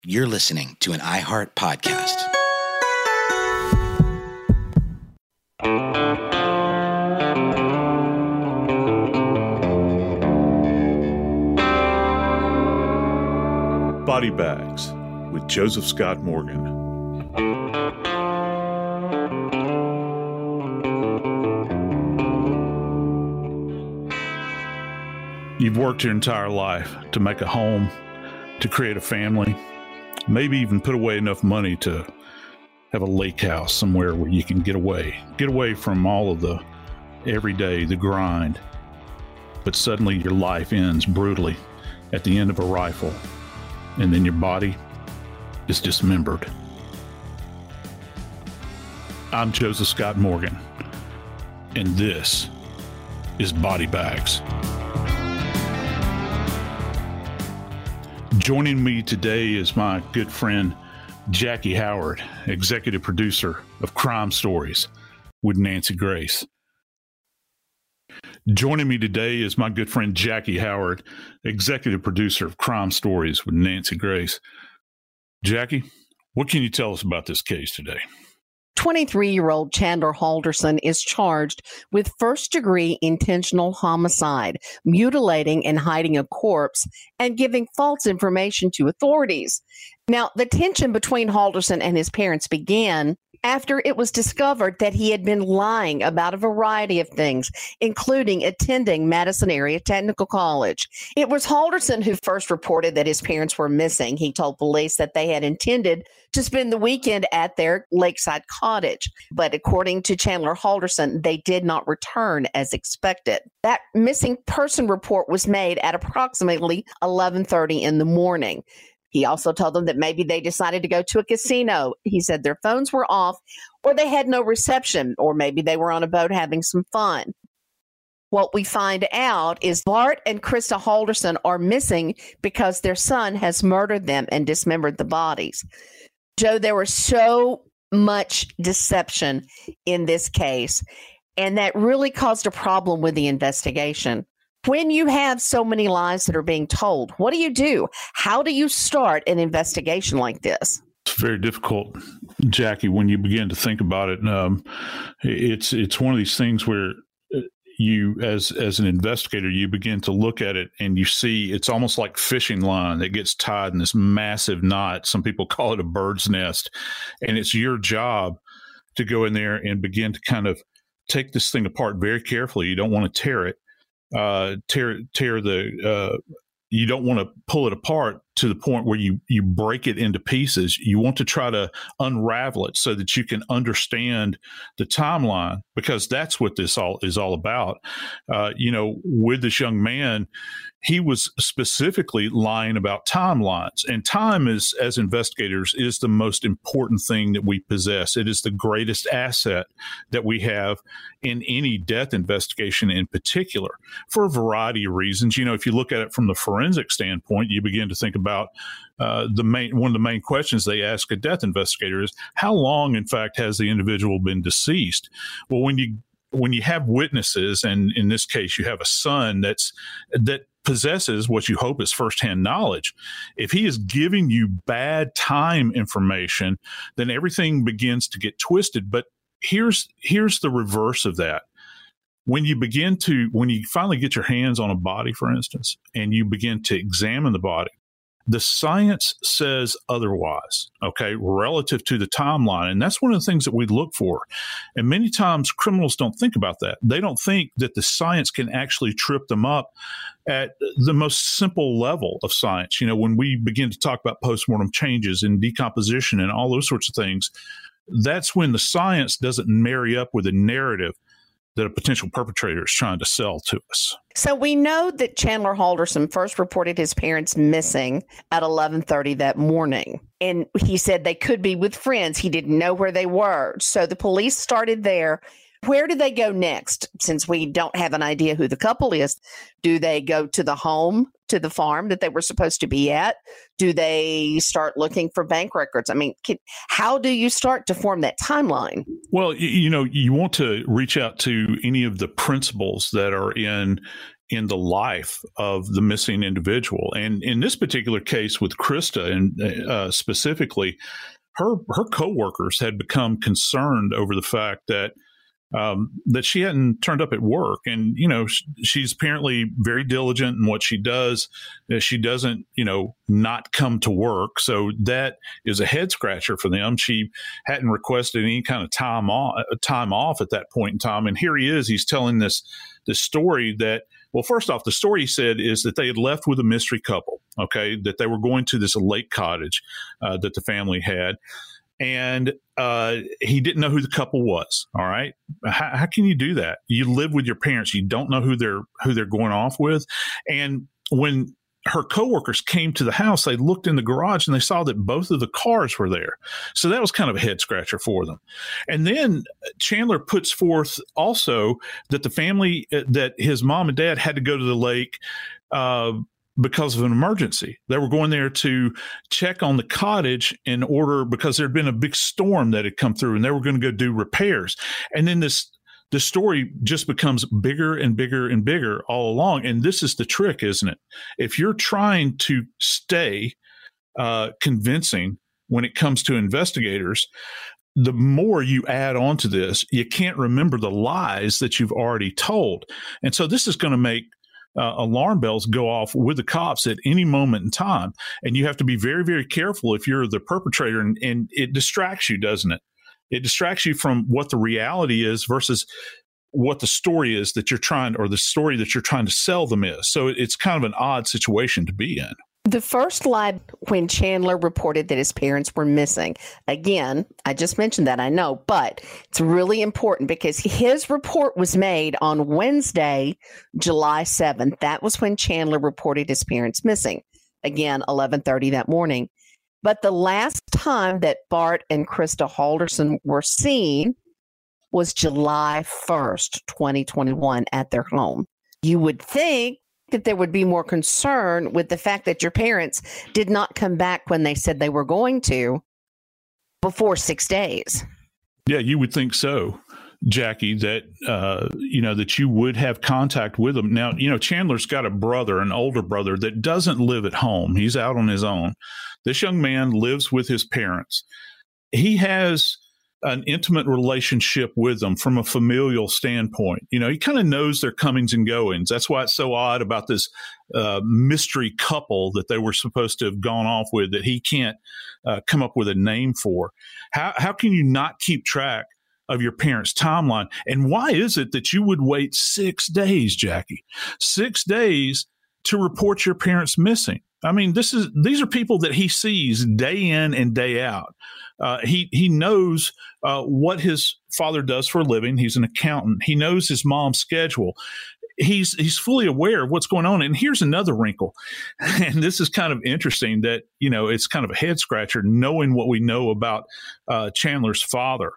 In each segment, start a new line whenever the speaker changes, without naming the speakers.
You're listening to an iHeart podcast.
Body Bags with Joseph Scott Morgan. You've worked your entire life to make a home, to create a family, maybe even put away enough money to have a lake house somewhere where you can get away from all of the everyday, the grind. But suddenly your life ends brutally at the end of a rifle, and then your body is dismembered. I'm Joseph Scott Morgan, and this is Body Bags. Joining me today is my good friend, Jackie Howard, executive producer of Crime Stories with Nancy Grace. Joining me today is my good friend, Jackie Howard, executive producer of Crime Stories with Nancy Grace. Jackie, what can you tell us about this case today?
23-year-old Chandler Halderson is charged with first-degree intentional homicide, mutilating and hiding a corpse, and giving false information to authorities. Now, the tension between Halderson and his parents began after it was discovered that he had been lying about a variety of things, including attending Madison Area Technical College. It was Halderson who first reported that his parents were missing. He told police that they had intended to spend the weekend at their lakeside cottage. But according to Chandler Halderson, they did not return as expected. That missing person report was made at approximately 11:30 in the morning. He also told them that maybe they decided to go to a casino. He said their phones were off, or they had no reception, or maybe they were on a boat having some fun. What we find out is Bart and Krista Halderson are missing because their son has murdered them and dismembered the bodies. Joe, there was so much deception in this case, and that really caused a problem with the investigation. When you have so many lies that are being told, what do? How do you start an investigation like this?
It's very difficult, Jackie, when you begin to think about it. It's one of these things where you, as an investigator, you begin to look at it and you see it's almost like fishing line that gets tied in this massive knot. Some people call it a bird's nest. And it's your job to go in there and begin to kind of take this thing apart very carefully. You don't want to tear it. You don't want to pull it apart to the point where you break it into pieces. You want to try to unravel it so that you can understand the timeline, because that's what this is all about. With this young man, he was specifically lying about timelines, and time is, as investigators, is the most important thing that we possess. It is the greatest asset that we have in any death investigation in particular, for a variety of reasons. If you look at it from the forensic standpoint, you begin to think about one of the main questions they ask a death investigator is, how long, in fact, has the individual been deceased? Well, when you have witnesses, and in this case, you have a son that possesses what you hope is firsthand knowledge. If he is giving you bad time information, then everything begins to get twisted. But here's the reverse of that. When you finally get your hands on a body, for instance, and you begin to examine the body, the science says otherwise, okay, relative to the timeline. And that's one of the things that we look for. And many times criminals don't think about that. They don't think that the science can actually trip them up at the most simple level of science. When we begin to talk about postmortem changes and decomposition and all those sorts of things, that's when the science doesn't marry up with a narrative that a potential perpetrator is trying to sell to us.
So we know that Chandler Halderson first reported his parents missing at 11:30 that morning. And he said they could be with friends. He didn't know where they were. So the police started there. Where do they go next? Since we don't have an idea who the couple is, do they go to the home, to the farm that they were supposed to be at? Do they start looking for bank records? I mean, how do you start to form that timeline?
Well, you want to reach out to any of the principals that are in in the life of the missing individual. And in this particular case with Krista, and specifically, her coworkers had become concerned over the fact that that she hadn't turned up at work. And, she's apparently very diligent in what she does. She doesn't, not come to work. So that is a head scratcher for them. She hadn't requested any kind of time off at that point in time. And here he is, he's telling this story that, well, first off, the story he said is that they had left with a mystery couple, okay, that they were going to this lake cottage that the family had. And he didn't know who the couple was. All right. How can you do that? You live with your parents. You don't know who they're going off with. And when her coworkers came to the house, they looked in the garage and they saw that both of the cars were there. So that was kind of a head scratcher for them. And then Chandler puts forth also that the family, that his mom and dad had to go to the lake because of an emergency. They were going there to check on the cottage because there had been a big storm that had come through and they were going to go do repairs. And then the story just becomes bigger and bigger and bigger all along. And this is the trick, isn't it? If you're trying to stay convincing when it comes to investigators, the more you add on to this, you can't remember the lies that you've already told. And so this is going to make alarm bells go off with the cops at any moment in time. And you have to be very, very careful if you're the perpetrator, and it distracts you, doesn't it? It distracts you from what the reality is versus what the story is that you're trying, or the story that you're trying to sell them is. So it's kind of an odd situation to be in.
The first lie, when Chandler reported that his parents were missing, again, I just mentioned that, I know, but it's really important because his report was made on Wednesday, July 7th. That was when Chandler reported his parents missing. Again, 11:30 that morning. But the last time that Bart and Krista Halderson were seen was July 1st, 2021 at their home. You would think that there would be more concern with the fact that your parents did not come back when they said they were going to before 6 days.
Yeah, you would think so, Jackie, that, that you would have contact with them. Now, Chandler's got a brother, an older brother that doesn't live at home. He's out on his own. This young man lives with his parents. He has an intimate relationship with them from a familial standpoint. He kind of knows their comings and goings. That's why it's so odd about this mystery couple that they were supposed to have gone off with that he can't come up with a name for. How can you not keep track of your parents' timeline? And why is it that you would wait 6 days, Jackie? 6 days to report your parents missing? I mean, these are people that he sees day in and day out. He knows what his father does for a living. He's an accountant. He knows his mom's schedule. He's fully aware of what's going on. And here's another wrinkle. And this is kind of interesting that, it's kind of a head scratcher knowing what we know about Chandler's father.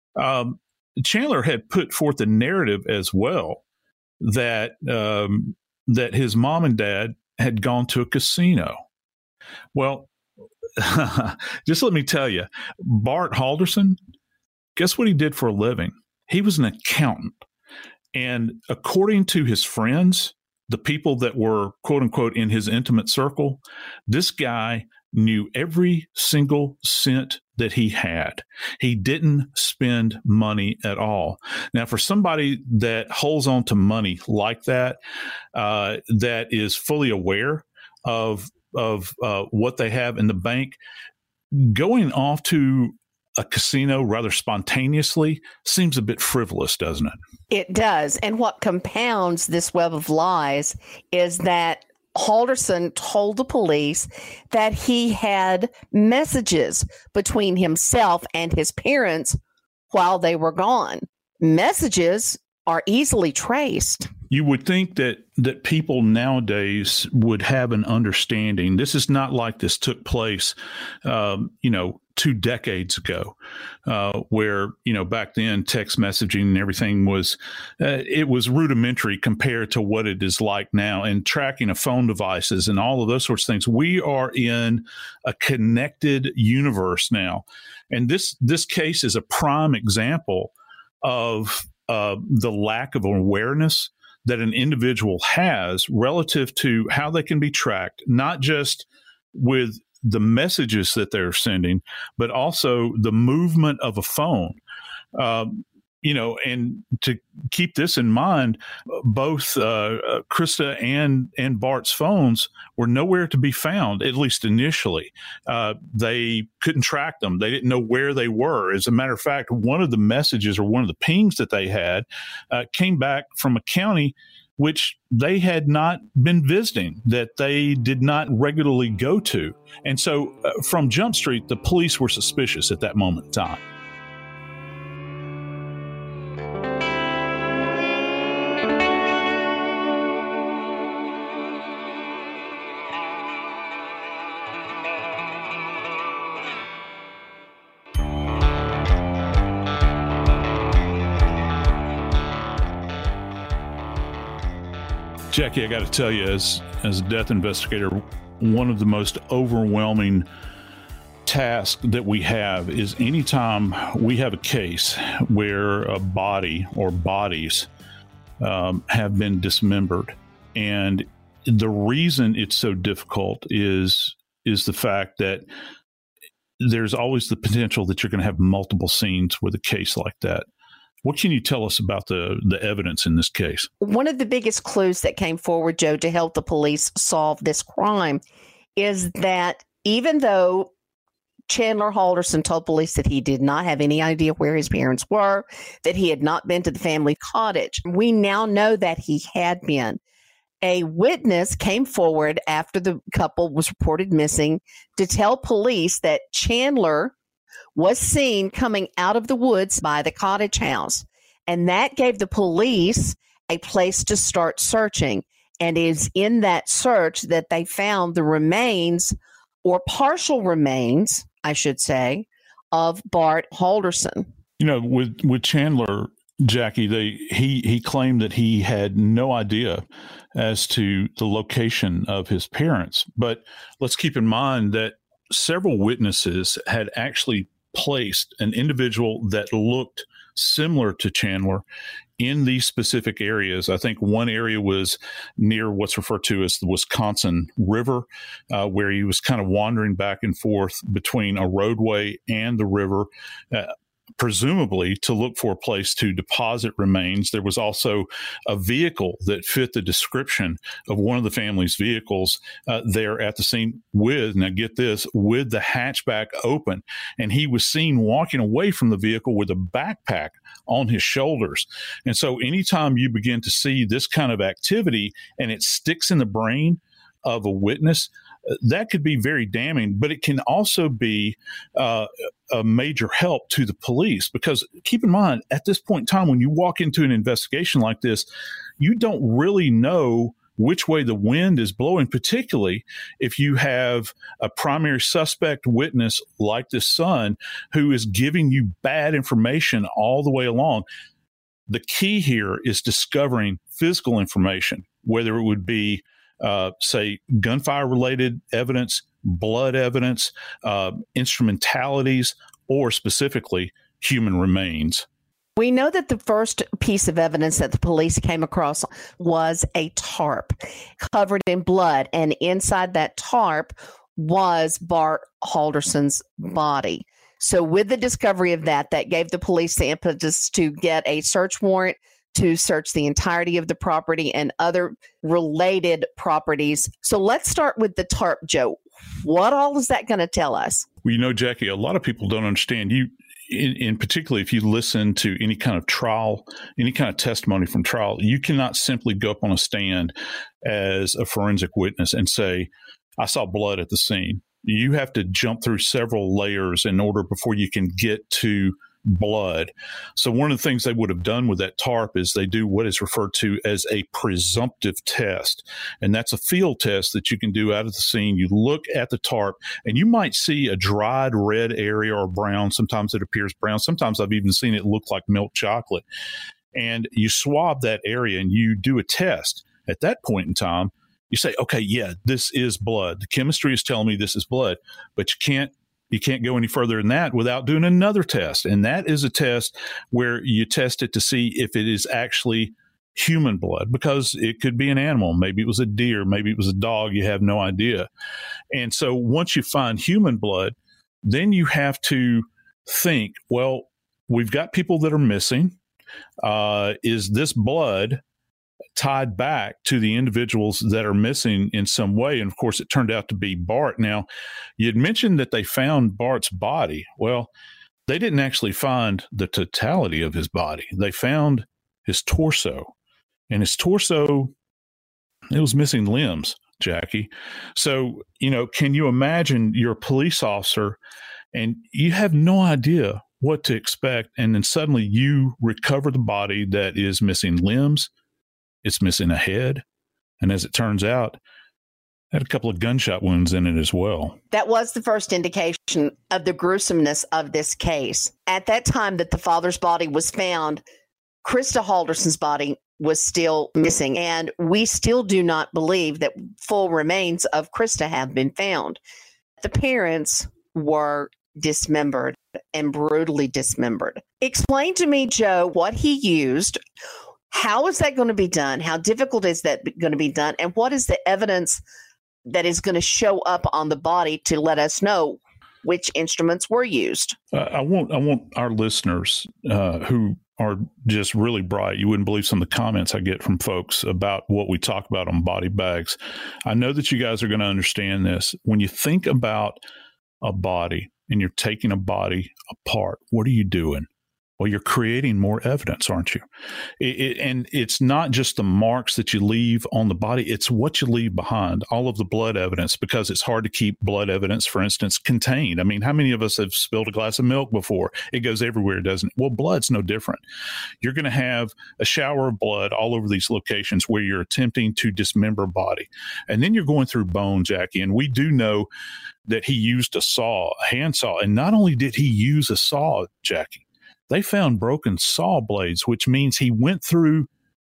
Chandler had put forth a narrative as well that his mom and dad had gone to a casino. Well, just let me tell you, Bart Halderson, guess what he did for a living? He was an accountant. And according to his friends, the people that were, quote unquote, in his intimate circle, this guy knew every single cent that he had. He didn't spend money at all. Now, for somebody that holds on to money like that, that is fully aware of what they have in the bank, going off to a casino rather spontaneously seems a bit frivolous, doesn't it?
It does. And what compounds this web of lies is that Halderson told the police that he had messages between himself and his parents while they were gone. Messages are easily traced.
You would think that people nowadays would have an understanding. This is not like this took place, 2 decades ago, where, back then text messaging and everything was, it was rudimentary compared to what it is like now, and tracking of phone devices and all of those sorts of things. We are in a connected universe now. And this case is a prime example of the lack of awareness that an individual has relative to how they can be tracked, not just with the messages that they're sending, but also the movement of a phone. And to keep this in mind, both Krista and Bart's phones were nowhere to be found, at least initially. They couldn't track them. They didn't know where they were. As a matter of fact, one of the messages or one of the pings that they had came back from a county which they had not been visiting, that they did not regularly go to. And so from Jump Street, the police were suspicious at that moment in time. Jackie, I got to tell you, as a death investigator, one of the most overwhelming tasks that we have is anytime we have a case where a body or bodies have been dismembered. And the reason it's so difficult is the fact that there's always the potential that you're going to have multiple scenes with a case like that. What can you tell us about the evidence in this case? One
of the biggest clues that came forward, Joe, to help the police solve this crime is that even though Chandler Halderson told police that he did not have any idea where his parents were, that he had not been to the family cottage, we now know that he had been. A witness came forward after the couple was reported missing to tell police that Chandler was seen coming out of the woods by the cottage house. And that gave the police a place to start searching. And it is in that search that they found the remains, or partial remains, I should say, of Bart Halderson.
You know, with Chandler, Jackie, he claimed that he had no idea as to the location of his parents. But let's keep in mind that several witnesses had actually placed an individual that looked similar to Chandler in these specific areas. I think one area was near what's referred to as the Wisconsin River, where he was kind of wandering back and forth between a roadway and the river, presumably to look for a place to deposit remains. There was also a vehicle that fit the description of one of the family's vehicles there at the scene with, now get this, with the hatchback open. And he was seen walking away from the vehicle with a backpack on his shoulders. And so anytime you begin to see this kind of activity and it sticks in the brain of a witness, that could be very damning, but it can also be a major help to the police, because keep in mind, at this point in time, when you walk into an investigation like this, you don't really know which way the wind is blowing, particularly if you have a primary suspect witness like this son who is giving you bad information all the way along. The key here is discovering physical information, whether it would be say gunfire-related evidence, blood evidence, instrumentalities, or specifically human remains.
We know that the first piece of evidence that the police came across was a tarp covered in blood, and inside that tarp was Bart Halderson's body. So with the discovery of that gave the police the impetus to get a search warrant to search the entirety of the property and other related properties. So let's start with the tarp, Joe. What all is that going to tell us?
Well, you know, Jackie, a lot of people don't understand. In particular, if you listen to any kind of trial, any kind of testimony from trial, you cannot simply go up on a stand as a forensic witness and say, I saw blood at the scene. You have to jump through several layers in order before you can get to blood. So one of the things they would have done with that tarp is they do what is referred to as a presumptive test. And that's a field test that you can do out of the scene. You look at the tarp and you might see a dried red area or brown. Sometimes it appears brown. Sometimes I've even seen it look like milk chocolate. And you swab that area and you do a test. At that point in time, you say, okay, yeah, this is blood. The chemistry is telling me this is blood, but you can't go any further than that without doing another test. And that is a test where you test it to see if it is actually human blood, because it could be an animal. Maybe it was a deer, maybe it was a dog. You have no idea. And so once you find human blood, then you have to think, well, we've got people that are missing. Is this blood tied back to the individuals that are missing in some way? And of course, it turned out to be Bart. Now, you had mentioned that they found Bart's body. Well, they didn't actually find the totality of his body. They found his torso, and his torso, it was missing limbs, Jackie. So, can you imagine you're a police officer and you have no idea what to expect, and then suddenly you recover the body that is missing limbs, it's missing a head, and as it turns out, had a couple of gunshot wounds in it as well.
That was the first indication of the gruesomeness of this case. At that time that the father's body was found, Krista Halderson's body was still missing, and we still do not believe that full remains of Krista have been found. The parents were dismembered and brutally dismembered. Explain to me, Joe, what he used. How is that going to be done? How difficult is that going to be done? And what is the evidence that is going to show up on the body to let us know which instruments were used?
I want our listeners who are just really bright. You wouldn't believe some of the comments I get from folks about what we talk about on body bags. I know that you guys are going to understand this. When you think about a body and you're taking a body apart, what are you doing? Well, you're creating more evidence, aren't you? And it's not just the marks that you leave on the body. It's what you leave behind, all of the blood evidence, because it's hard to keep blood evidence, for instance, contained. I mean, how many of us have spilled a glass of milk before? It goes everywhere, doesn't it? Well, blood's no different. You're going to have a shower of blood all over these locations where you're attempting to dismember a body. And then you're going through bone, Jackie. And we do know that he used a saw, a hand saw. And not only did he use a saw, Jackie, they found broken saw blades, which means he went through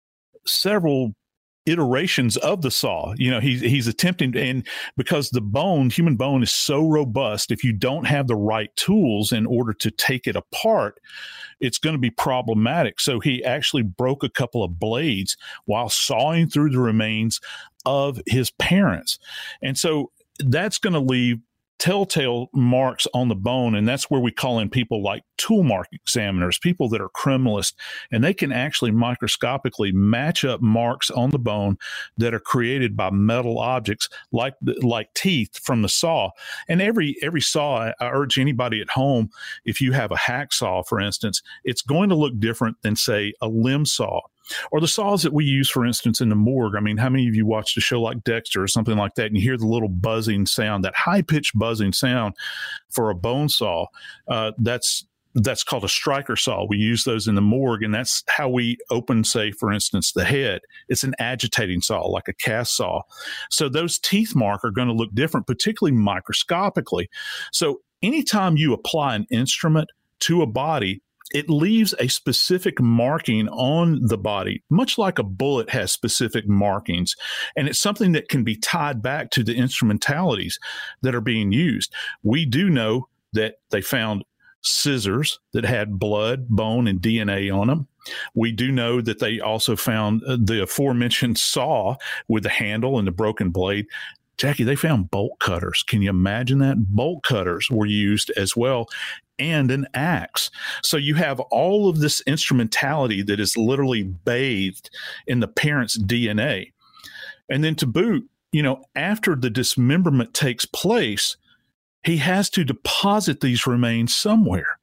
several iterations of the saw. He's attempting, and because the bone, human bone, is so robust, if you don't have the right tools in order to take it apart, it's going to be problematic. So he actually broke a couple of blades while sawing through the remains of his parents. And so that's going to leave telltale marks on the bone, and that's where we call in people like tool mark examiners, people that are criminalists, and they can actually microscopically match up marks on the bone that are created by metal objects like teeth from the saw. And every saw, I urge anybody at home, if you have a hacksaw, for instance, it's going to look different than, say, a limb saw. Or the saws that we use, for instance, in the morgue. I mean, how many of you watched a show like Dexter or something like that, and you hear the little buzzing sound, that high-pitched buzzing sound for a bone saw? That's called a striker saw. We use those in the morgue, and that's how we open, say, for instance, the head. It's an agitating saw, like a cast saw. So those teeth mark are going to look different, particularly microscopically. So anytime you apply an instrument to a body, it leaves a specific marking on the body, much like a bullet has specific markings. And it's something that can be tied back to the instrumentalities that are being used. We do know that they found scissors that had blood, bone, and DNA on them. We do know that they also found the aforementioned saw with the handle and the broken blade. Jackie, they found bolt cutters. Can you imagine that? Bolt cutters were used as well, and an axe. So you have all of this instrumentality that is literally bathed in the parents' DNA. And then to boot, after the dismemberment takes place, he has to deposit these remains somewhere.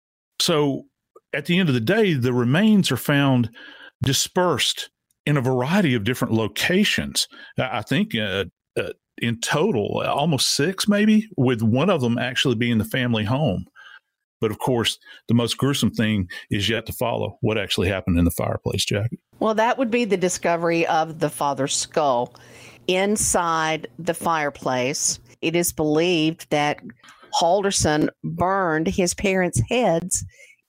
So at the end of the day, the remains are found dispersed in a variety of different locations. I think in total, almost 6 maybe, with one of them actually being the family home. But of course, the most gruesome thing is yet to follow. What actually happened in the fireplace, Jackie?
Well, that would be the discovery of the father's skull inside the fireplace. It is believed that Halderson burned his parents' heads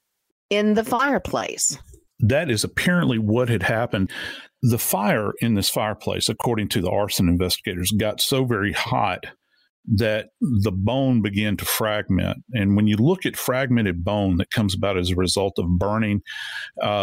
in the fireplace.
That is apparently what had happened. The fire in this fireplace, according to the arson investigators, got so very hot that the bone began to fragment. And when you look at fragmented bone that comes about as a result of burning,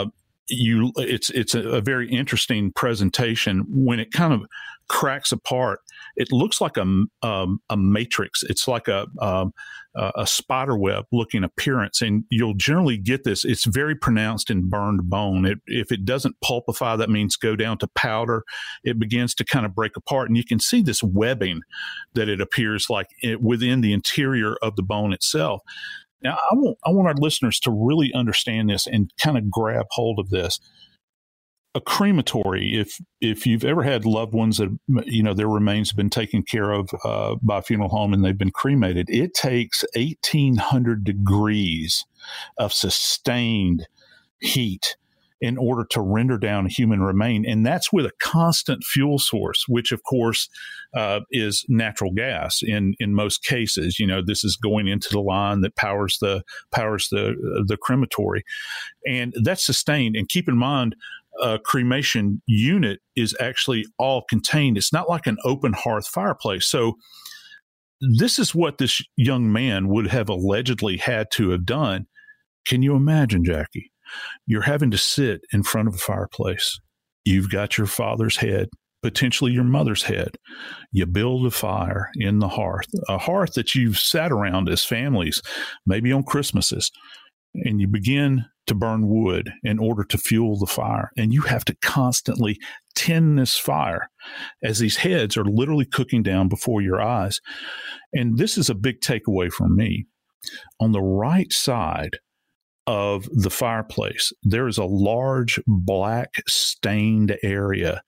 it's a very interesting presentation. When it kind of cracks apart, it looks like a matrix. It's like a spider web looking appearance, and you'll generally get this. It's very pronounced in burned bone. If it doesn't pulpify, that means go down to powder. It begins to kind of break apart, and you can see this webbing that it appears like within the interior of the bone itself. Now, I want our listeners to really understand this and kind of grab hold of this. A crematory, if you've ever had loved ones that, their remains have been taken care of by a funeral home and they've been cremated, it takes 1,800 degrees of sustained heat in order to render down a human remain. And that's with a constant fuel source, which of course is natural gas in most cases. This is going into the line that powers the crematory. And that's sustained. And keep in mind, a cremation unit is actually all contained. It's not like an open hearth fireplace. So this is what this young man would have allegedly had to have done. Can you imagine, Jackie? You're having to sit in front of a fireplace. You've got your father's head, potentially your mother's head. You build a fire in the hearth, a hearth that you've sat around as families, maybe on Christmases, and you begin to burn wood in order to fuel the fire. And you have to constantly tend this fire as these heads are literally cooking down before your eyes. And this is a big takeaway from me. On the right side of the fireplace, there is a large black stained area.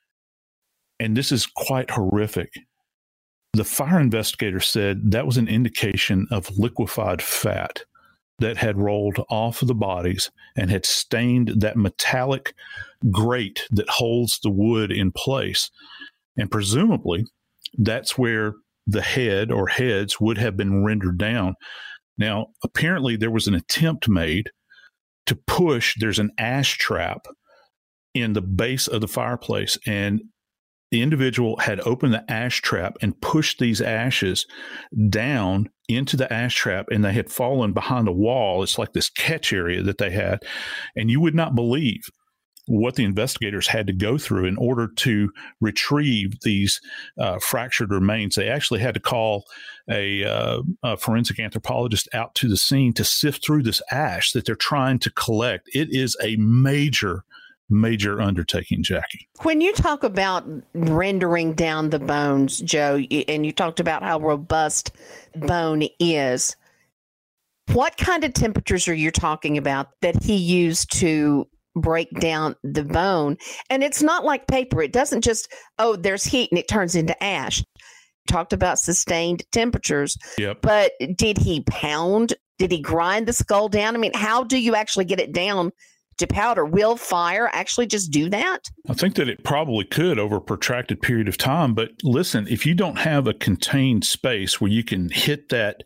And this is quite horrific. The fire investigator said that was an indication of liquefied fat that had rolled off of the bodies and had stained that metallic grate that holds the wood in place. And presumably, that's where the head or heads would have been rendered down. Now, apparently there was an attempt made to push. There's an ash trap in the base of the fireplace, and the individual had opened the ash trap and pushed these ashes down into the ash trap, and they had fallen behind a wall. It's like this catch area that they had. And you would not believe what the investigators had to go through in order to retrieve these fractured remains. They actually had to call a forensic anthropologist out to the scene to sift through this ash that they're trying to collect. It is a major undertaking, Jackie.
When you talk about rendering down the bones, Joe, and you talked about how robust bone is, what kind of temperatures are you talking about that he used to break down the bone? And it's not like paper. It doesn't just, there's heat and it turns into ash. Talked about sustained temperatures.
Yep.
But did he pound? Did he grind the skull down? I mean, how do you actually get it down to powder? Will fire actually just do that?
I think that it probably could over a protracted period of time. But listen, if you don't have a contained space where you can hit that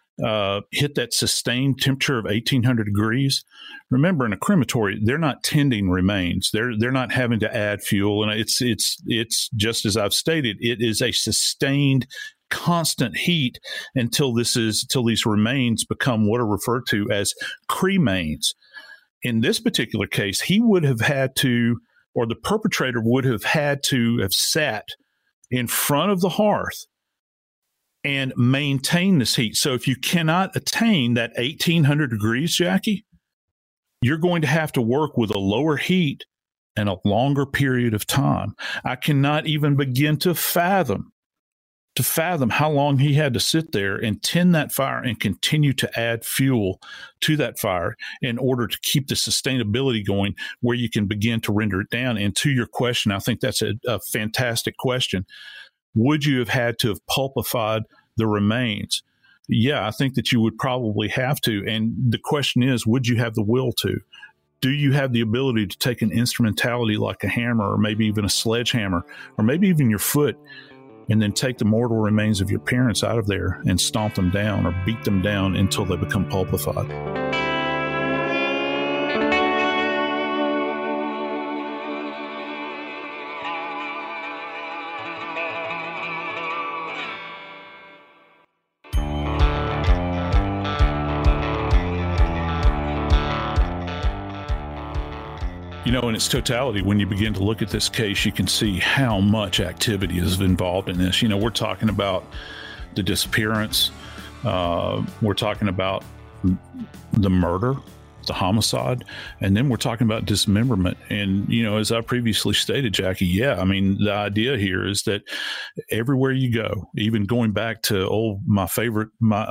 sustained temperature of 1,800 degrees. Remember, in a crematory, they're not tending remains. They're not having to add fuel, and it's just as I've stated. It is a sustained, constant heat until these remains become what are referred to as cremains. In this particular case, he would have had to, or the perpetrator would have had to have sat in front of the hearth and maintain this heat. So if you cannot attain that 1,800 degrees, Jackie, you're going to have to work with a lower heat and a longer period of time. I cannot even begin to fathom how long he had to sit there and tend that fire and continue to add fuel to that fire in order to keep the sustainability going where you can begin to render it down. And to your question, I think that's a fantastic question. Would you have had to have pulpified the remains? Yeah, I think that you would probably have to. And the question is, would you have the will to? Do you have the ability to take an instrumentality like a hammer or maybe even a sledgehammer or maybe even your foot and then take the mortal remains of your parents out of there and stomp them down or beat them down until they become pulpified? In its totality, when you begin to look at this case, you can see how much activity is involved in this. We're talking about the disappearance. We're talking about the murder, the homicide, and then we're talking about dismemberment. And, as I previously stated, Jackie, the idea here is that everywhere you go, even going back to my favorite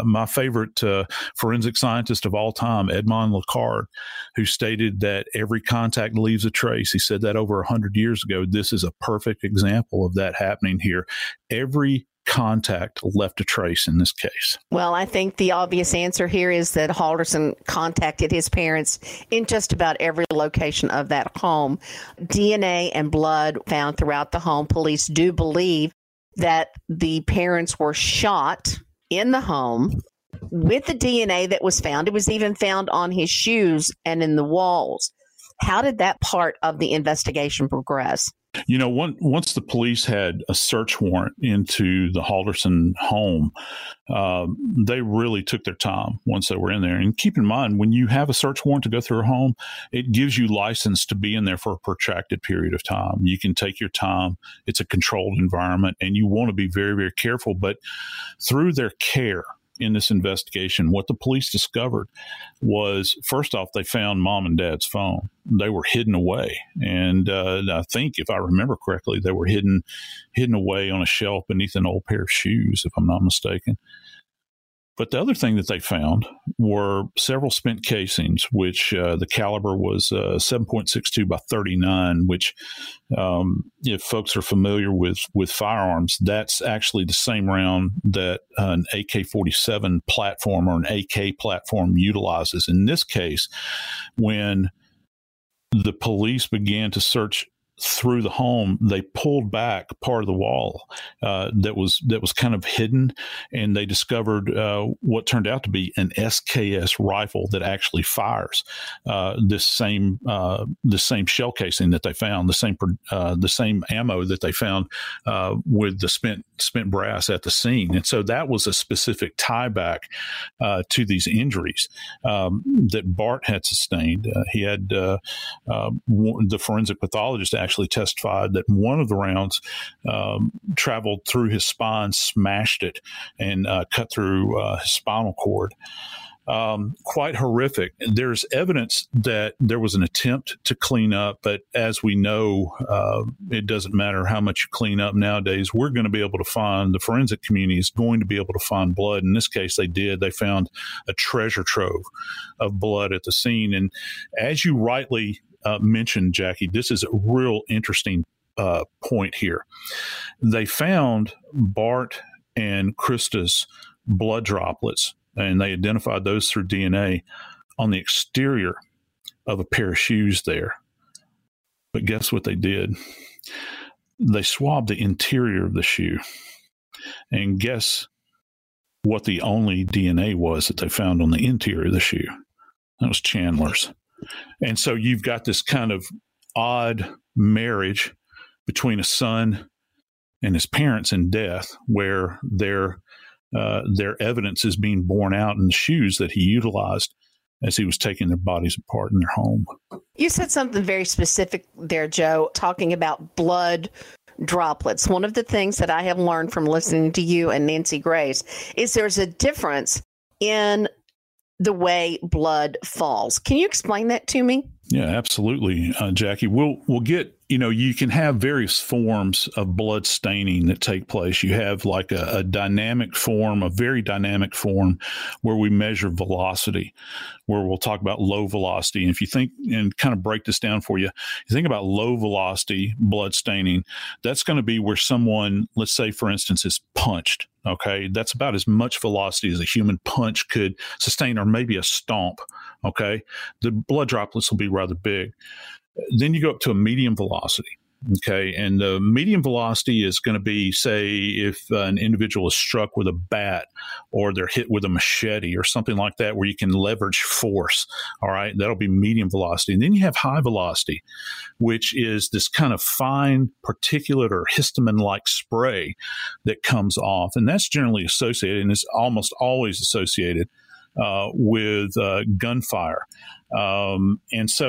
forensic scientist of all time, Edmond Locard, who stated that every contact leaves a trace. He said that over 100 years ago. This is a perfect example of that happening here. Every contact left a trace in this case.
Well, I think the obvious answer here is that Halderson contacted his parents in just about every location of that home. DNA and blood found throughout the home. Police do believe that the parents were shot in the home with the DNA that was found. It was even found on his shoes and in the walls. How did that part of the investigation progress?
Once the police had a search warrant into the Halderson home, they really took their time once they were in there. And keep in mind, when you have a search warrant to go through a home, it gives you license to be in there for a protracted period of time. You can take your time. It's a controlled environment, and you want to be very, very careful. But through their care in this investigation, what the police discovered was, first off, they found mom and dad's phone. They were hidden away. And I think, if I remember correctly, they were hidden away on a shelf beneath an old pair of shoes, if I'm not mistaken. But the other thing that they found were several spent casings, which the caliber was 7.62 by 39, which, if folks are familiar with firearms, that's actually the same round that an AK-47 platform or an AK platform utilizes. In this case, when the police began to search through the home, they pulled back part of the wall that was kind of hidden, and they discovered what turned out to be an SKS rifle that actually fires this same shell casing that they found, the same ammo that they found with the spent brass at the scene. And so that was a specific tie back to these injuries that Bart had sustained. He had the forensic pathologist actually testified that one of the rounds traveled through his spine, smashed it, and cut through his spinal cord. Quite horrific. There's evidence that there was an attempt to clean up, but as we know, it doesn't matter how much you clean up nowadays. We're going to be able to find, the forensic community is going to be able to find blood. In this case, they did. They found a treasure trove of blood at the scene. And as you rightly mentioned, Jackie, this is a real interesting point here. They found Bart and Krista's blood droplets, and they identified those through DNA on the exterior of a pair of shoes there. But guess what they did? They swabbed the interior of the shoe. And guess what the only DNA was that they found on the interior of the shoe? That was Chandler's. And so you've got this kind of odd marriage between a son and his parents in death, where their evidence is being borne out in the shoes that he utilized as he was taking their bodies apart in their home.
You said something very specific there, Joe, talking about blood droplets. One of the things that I have learned from listening to you and Nancy Grace is there's a difference in the way blood falls. Can you explain that to me?
Yeah, absolutely, Jackie. We'll get, you can have various forms of blood staining that take place. You have like a dynamic form, a very dynamic form, where we measure velocity, where we'll talk about low velocity. And if you think and kind of break this down for you, you think about low velocity blood staining, that's going to be where someone, let's say, for instance, is punched. Okay, that's about as much velocity as a human punch could sustain, or maybe a stomp. Okay, the blood droplets will be rather big. Then you go up to a medium velocity. Okay, and the medium velocity is going to be, say, if an individual is struck with a bat or they're hit with a machete or something like that, where you can leverage force. All right, that'll be medium velocity. And then you have high velocity, which is this kind of fine particulate or histamine-like spray that comes off. And that's generally associated, and is almost always associated with gunfire. And so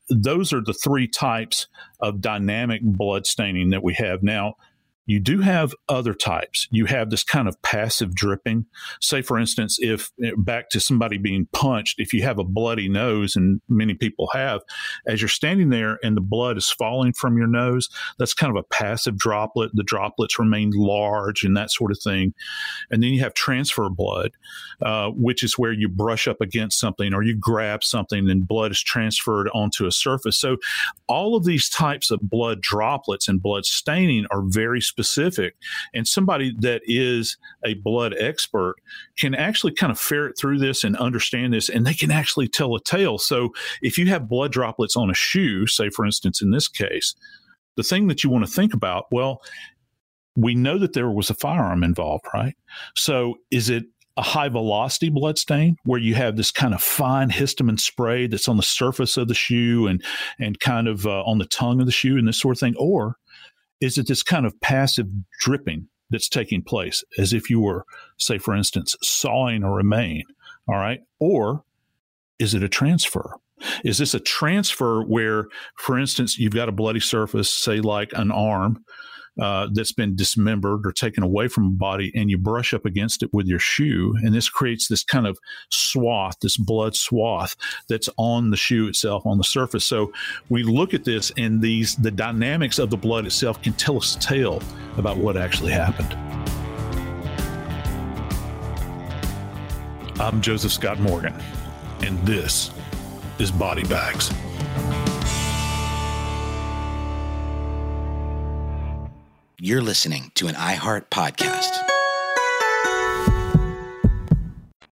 those are the three types of dynamic blood staining that we have. Now, you do have other types. You have this kind of passive dripping. Say, for instance, if back to somebody being punched, if you have a bloody nose, and many people have, as you're standing there and the blood is falling from your nose, that's kind of a passive droplet. The droplets remain large and that sort of thing. And then you have transfer blood, which is where you brush up against something or you grab something and blood is transferred onto a surface. So all of these types of blood droplets and blood staining are very specific, and somebody that is a blood expert can actually kind of ferret through this and understand this, and they can actually tell a tale. So if you have blood droplets on a shoe, say for instance in this case, the thing that you want to think about, well, we know that there was a firearm involved, right? So is it a high velocity blood stain where you have this kind of fine histamine spray that's on the surface of the shoe and kind of on the tongue of the shoe and this sort of thing? Or is it this kind of passive dripping that's taking place as if you were, say, for instance, sawing a remain? All right. Or is it a transfer? Is this a transfer where, for instance, you've got a bloody surface, say like an arm, that's been dismembered or taken away from a body, and you brush up against it with your shoe, and this creates this kind of swath, this blood swath that's on the shoe itself, on the surface. So we look at this, and the dynamics of the blood itself can tell us a tale about what actually happened. I'm Joseph Scott Morgan, and this is Body Bags.
You're listening to an iHeart podcast.